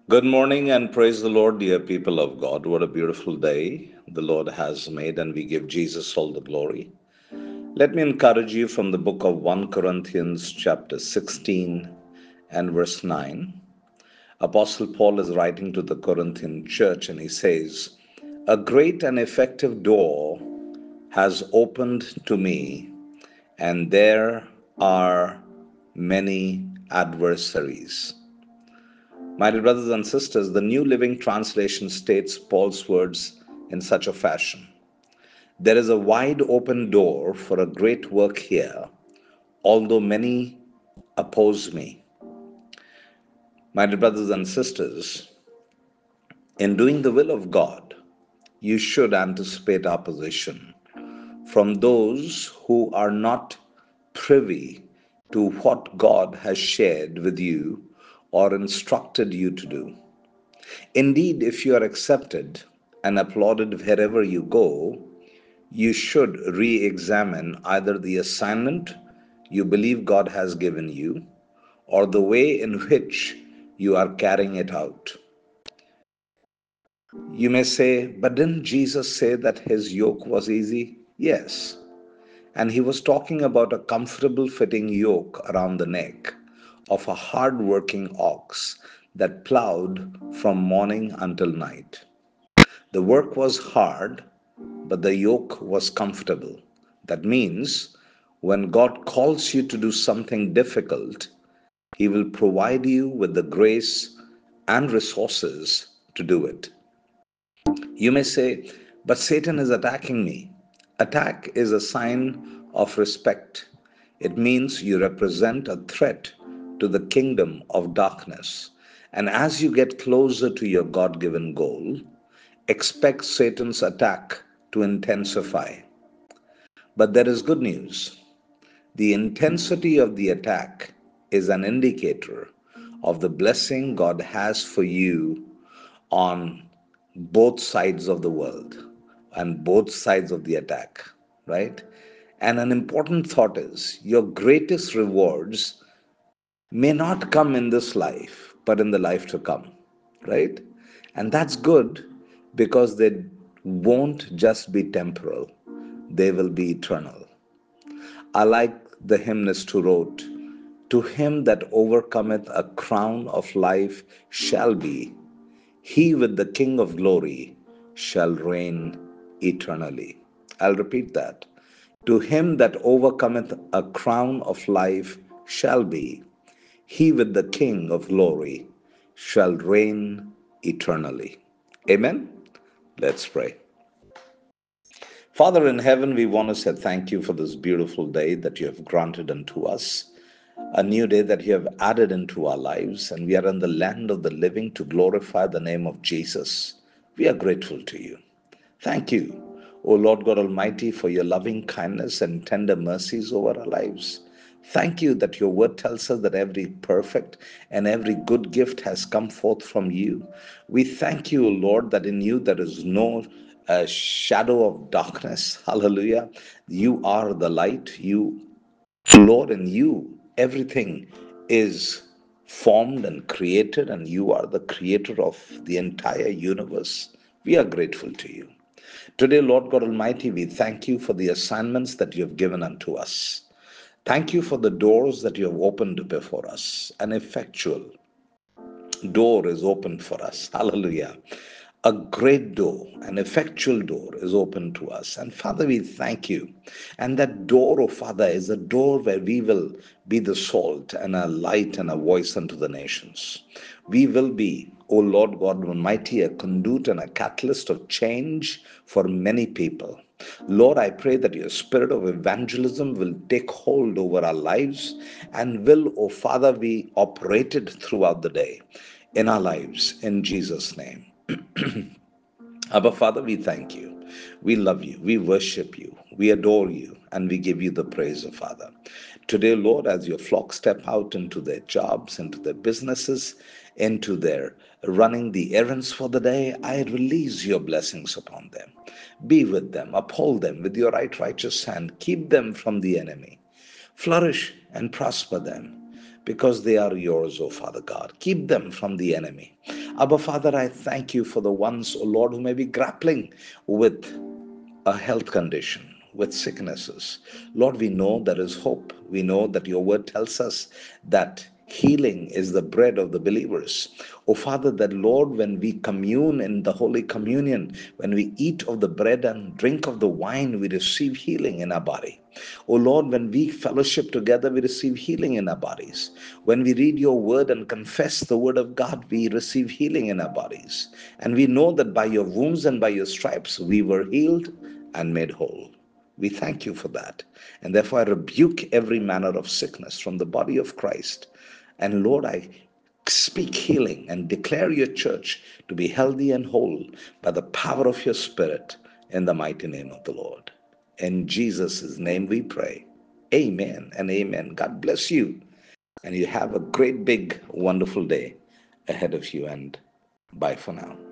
Good morning and praise the Lord, dear people of God. What a beautiful day the Lord has made, and we give Jesus all the glory. Let me encourage you from the book of 1 Corinthians, chapter 16 and verse 9. Apostle Paul is writing to the Corinthian church, and he says, "A great and effective door has opened to me, and there are many adversaries." My dear brothers and sisters, the New Living Translation states Paul's words in such a fashion: "There is a wide open door for a great work here, although many oppose me." My dear brothers and sisters, in doing the will of God, you should anticipate opposition from those who are not privy to what God has shared with you or instructed you to do. Indeed, if you are accepted and applauded wherever you go, you should re examine either the assignment you believe God has given you or the way in which you are carrying it out. You may say, "But didn't Jesus say that his yoke was easy?" Yes. And he was talking about a comfortable fitting yoke around the neck of a hard working ox that plowed from morning until night. The work was hard, but the yoke was comfortable. That means when God calls you to do something difficult, He will provide you with the grace and resources to do it. You may say, "But Satan is attacking me." Attack is a sign of respect. It means you represent a threat to the kingdom of darkness. And as you get closer to your God given goal, expect Satan's attack to intensify. But there is good news. The intensity of the attack is an indicator of the blessing God has for you on both sides of the world and both sides of the attack, right? And an important thought is your greatest rewards may not come in this life, but in the life to come, right? And that's good because they won't just be temporal, they will be eternal. I like the hymnist who wrote, "To him that overcometh a crown of life shall be, he with the King of glory shall reign eternally." I'll repeat that. "To him that overcometh a crown of life shall be, he with the King of glory shall reign eternally." Amen. Let's pray. Father in heaven, we want to say thank you for this beautiful day that you have granted unto us, a new day that you have added into our lives, and we are in the land of the living to glorify the name of Jesus. We are grateful to you. Thank you, O Lord God Almighty, for your loving kindness and tender mercies over our lives. Thank you that your word tells us that every perfect and every good gift has come forth from you. We thank you, O Lord, that in you there is no shadow of darkness. Hallelujah. You are the light. You, Lord, in you, everything is formed and created, and you are the creator of the entire universe. We are grateful to you. Today, Lord God Almighty, we thank you for the assignments that you have given unto us. Thank you for the doors that you have opened before us. An effectual door is opened for us. Hallelujah. A great door, an effectual door is open to us. And Father, we thank you. And that door, oh Father, is a door where we will be the salt and a light and a voice unto the nations. We will be, O Lord God Almighty, a conduit and a catalyst of change for many people. Lord, I pray that your spirit of evangelism will take hold over our lives and will, O Father, be operated throughout the day in our lives in Jesus' name. Abba Father, we thank you. We love you. We worship you. We adore you. And we give you the praise, O Father. Today, Lord, as your flock step out into their jobs, into their businesses, into their running the errands for the day, I release your blessings upon them. Be with them. Uphold them with your right righteous hand. Keep them from the enemy. Flourish and prosper them because they are yours, O Father God. Keep them from the enemy. Abba Father, I thank you for the ones, O Lord, who may be grappling with a health condition, with sicknesses. Lord, we know there is hope. We know that your word tells us that healing is the bread of the believers. Oh Father, that Lord, when we commune in the Holy Communion, when we eat of the bread and drink of the wine, we receive healing in our body. Oh Lord, when we fellowship together, we receive healing in our bodies. When we read your word and confess the word of God, we receive healing in our bodies. And we know that by your wounds and by your stripes, we were healed and made whole. We thank you for that. And therefore, I rebuke every manner of sickness from the body of Christ. And Lord, I speak healing and declare your church to be healthy and whole by the power of your Spirit in the mighty name of the Lord. In Jesus' name we pray. Amen and amen. God bless you. And you have a great, big, wonderful day ahead of you. And bye for now.